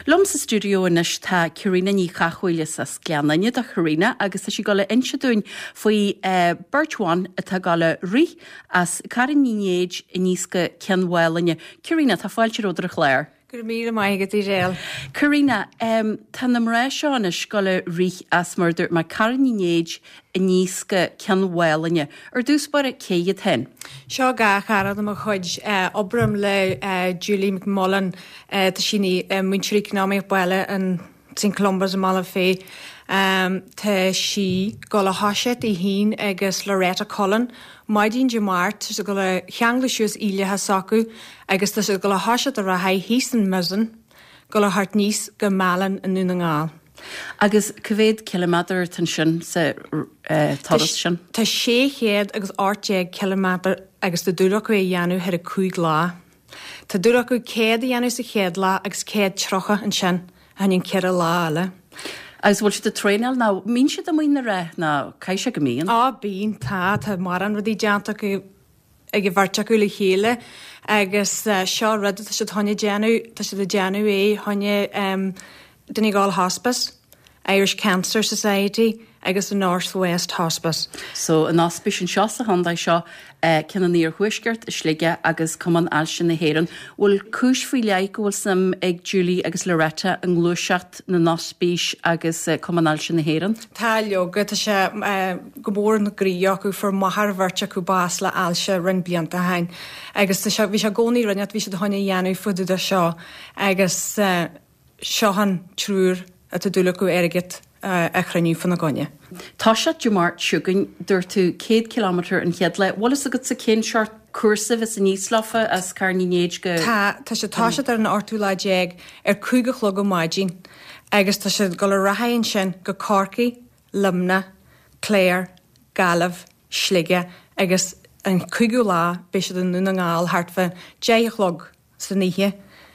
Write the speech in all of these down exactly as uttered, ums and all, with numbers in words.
Lum sa studio inis tá Ciarina ní chachuile sa sceannaine a Ciarina agus tá si go le inseúin faoi Birchháin atá gála rí as caran níéid i níosca ceanhhailne. Ciarina tá fáilte ródra chléir. Gur mí maigad í réal. Ciarina, um, tá na mrá seán is go le rí as murder mar caran níéid i níosca ceanhhailne ar dús bar a céiad hen. Seo ga charad am a chuid obram le Julie McMullen tá sinní muintrí economic baile an sin Columbus a mala fé. Um, Tá si go le haisiet i hín agus Loretta Cullen, maidín de mart sa go le cheanglisiús ilethe sacu agus tá go le haisiet a ra ha hísan musan go le hart níos go melan an nuna ngáil. Agus cyféad kilometr tan sin sa uh, toras sin? Tá sé chéad agus áte kilometr agus tá dúracu a dhéanú ar a cúig lá. Tá dúracu céad a dhéanú sa chéad lá agus céad trocha an sin hanin cear a lá eile. Agus bhil si de tréinal ná mín si do muoine ré ná caiise go míon? Á bín tá tá mar an rudí deanta go ag bharteach go le chéile agus seo rud tá si tháine déanú tá si de déanú é tháine um, dunig gáil hospice, Irish Cancer Society agus the North West Hospice. So an hospice an seo sa handai seo uh, cinna níor huisgurt is slige agus cuman al sin na héireann. Bhfuil cúis faoi leig bhfuil sam ag Julie agus Loretta an glúiseacht na hospice agus uh, cuman al sin na héireann? Tá leoga tá sé uh, gomór na gríoch acu for mahar bhirte acu bás le alse rin blianta hain. Agus tá sé bhí sé gcónaí rinneat bhí sé do tháina dhéanú fuidir de seo agus uh, seohan trúr a tá dúla acu airgit Uh, a chraniú fan na gonne. Tá se dúmart siúgan dúir tú céad kilometr an chead le. Bhil is a go sa cén seart cuasa vis a níoslafa as carnínéid go... Tá tá sé tá sé ar an ortúlaéag ar cúige chlog go maidín agus tá sé go le rathaonn sin go Corcaigh, Lumna, Clare, Galamh, Slige agus an cúige lá bé sé den nuna ngáil hartfa dé chlog sa níthe.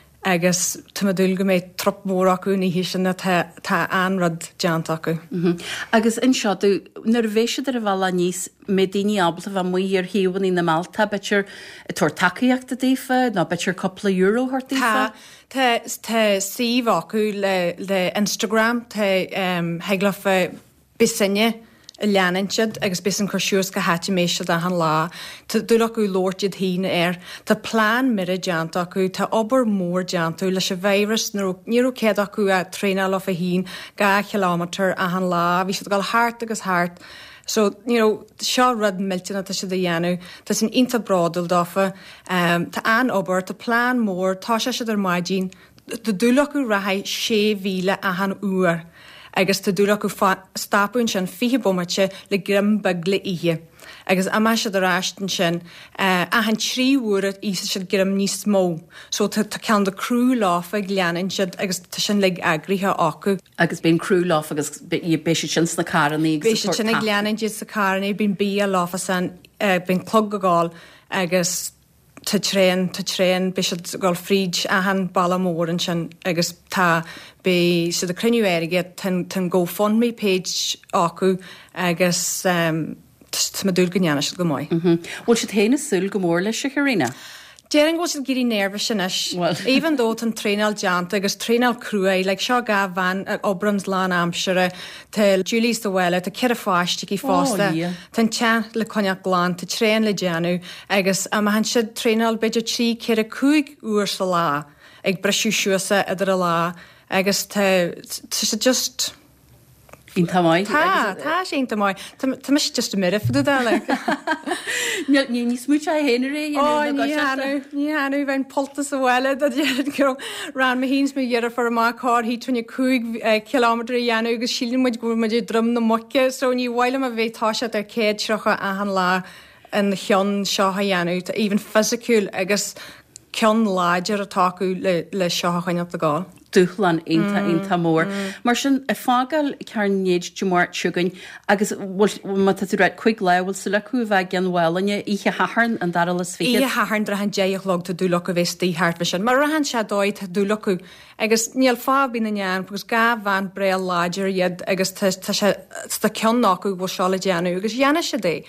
Agus tumadúil go méid trop mór acu ní hí sinna tá anrad deanta acu. Agus in seo tú nar bhéisiad ar a bhela níos mé daoine abal a bh muí ar hiúhan í na Malta betir tuair takeíocht a ddífa ná betir coppla euro hartífa? Tá tá síomh acu le le Instagram tá um, heaglah bisanne a leanansead agus bis an cosisiús go háte méisiad a an lá. Tá dúla acu lórtiad hína air. Tá plán mire deanta acu, tá obair mór deanta leis se bhéras níú céad acu a tréinál a hín ga kilometr a an lá, bhí si gáil háart agus háart. So, you know, seo rud miltina tá si a dhéanú, tá sin inta brádal dáfa, um, tá an obair, tá plán mór, tá se si ar maidín, tá dúla acu rathaid sé bhíle a an uair. Agus tá dúra go stapún sin fihe bommate le grim bagla ihe. Agus ama se ar ráistin sin uh, a han tríúad ísa se grim níos mó. So tá cean de crú láfa gleanan siad agus tá sin le agrithe acu. Agus bíon crú láfa agus béisi sin na carnaí. Béisi sin gleanan siad sa carnaí bín bí a láfa san uh, bín clog goáil agus tá tréin tá tréin be gáil fríd a han ballamór an sin agus tá be si a cruniú aige tan GoFundMe page acu agus um, tá dúil gneanana si go mái. Bhil si héna súil go mór leis se Ciarina? Déan go sin gurí nervvis sin is. Even though tan tréinál deanta agus tréinál cruúé, le seo ga bhain ag Obrams lán amsere tá Julie's do bhile tá ceir a fáiste í fásta. Tá tean le coneach glán tá tréin le deanú agus am han siad tréinál beidir trí ceir a cúig uair sa lá ag breisiú siúsa idir a lá agus tá sé just... Bhín tamáid? Tá, tá sé tamáid. Tá mis just a mirif fydú dále. Ní ní smúte a héanaar é? Ó, ní hanú, ní hanú bhain poltas a bhile a dhéad go ran ma híns mé dhéar for a má cáir hí tunne cúig kilometr a dhéanú agus sílinn muid gúil muid drum na moce, so ní bhile a bheith táise ar céad trocha a an lá an chean seo a dhéanú, even physical agus cean láidir a taú le, le seo a chuine a gáil. Dúchlan inta inta mór. Mar sin a fágal cearnéid dúmart siúgain agus má tú réid chuig le bhfuil sa lecu bheith gan bhhailne ihe hatharn an dar las fi. Ihe hatharn dra han déochlog tá dúla a bheits tí hart sin. Mar rahan se dóid tá dúla acu agus níl fá bí na nean agus ga bhain breil láidir iad agus tá sé tá cean acu bh seála deanú agus dhéana sé dé.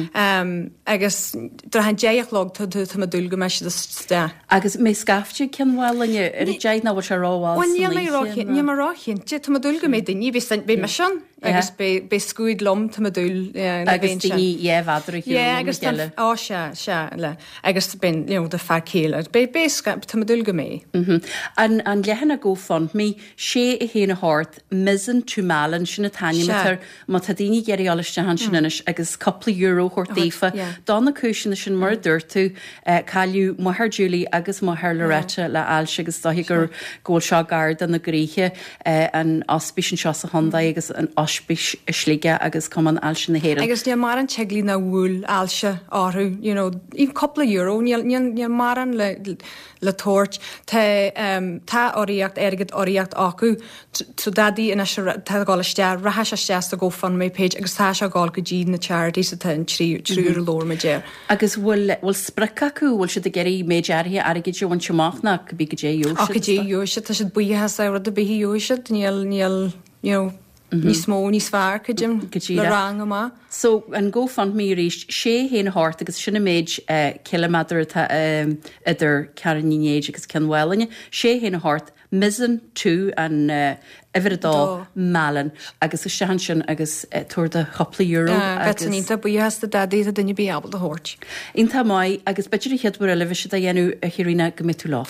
Agus dra han déochlog tá dúil go me si de. Agus mé scafte cean bhhailne ar a déid ná bh se ráhá ní marráchin tí tá dul go méid ní bhí me sin agus be scuúid lom tá dul agus éhhadra agus á se se le agus ben de fe chéile be béscap tá dul go mé. An lehanana ggófan mí sé i héna háart misan túmálan sinna taimetar má tá daoine geiríáiste han sinis agus coppla euro chóirtaífa dána cisina sin mar dúirtú caiú maithardúlaí agus maithir leréite le ailse agus dahí gur ggóil seo gard an na gríthe an ospéisisin seo a Honda agus an ospéis slíige agus cum an ailse na héan. Agus ní mar an teaglí na bhúil ailse áthú, í coppla euro ní mar an le le tóirt tá oríocht airgad oríocht acu tú dadí ina gáiste rathe se a go fan mé page agus tá se gáil go ddí na charity sa ten trí trúr lór me déir. Agus bhfuil bhfuil sprecha acu bhfuil si a geirí méidirthe aige dúhain seachna go bí go dé jó. A go dé jóise tá si buíthe sa a bhí jóise níl níl ní smó ní sfar go Jim le rang má. So an ggófan mí ríist sé héana háart agus sinna méid kilometr idir ceanníéid agus cenhhaine sé héana háart misan tú an ihredá melan agus is sean sin agus tuair de chopla euro. Beníta buíasta dadí a dunne bí abal a hát. Ínta mai agus beidir headú a lehi a dhéanú a chiína go mitú lá.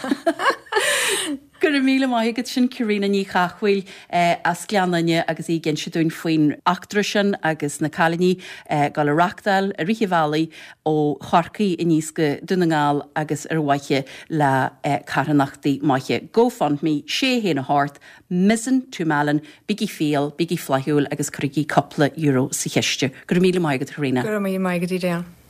Gur míle maigad sin Ciaráine ní chachfuil as gleananne agus í gin si dún faoin actrisin agus na calaní gal areachtal a Richihelaí ó chorcaí i níos go dunaáil agus ar bhaiche le carannachtaí maiche. Ggófan mí sé héana háart misan túmálan bigí féal, bigí flaithúil agus chuigí coppla euro sa cheiste. Gur míle maigad Ciaráine. Gur mí maigad í dé.